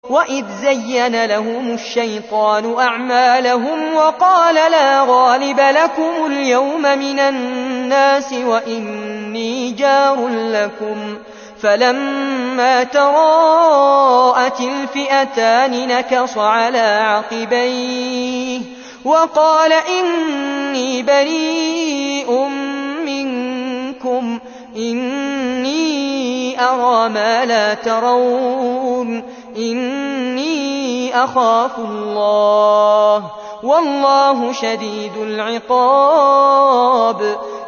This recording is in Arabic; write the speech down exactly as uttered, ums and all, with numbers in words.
وإذ زين لهم الشيطان أعمالهم وقال لا غالب لكم اليوم من الناس وإني جار لكم فلما تراءت الفئتان نكص على عقبيه وقال إني بريء منكم إني أرى ما لا ترون إني أخاف الله والله شديد العقاب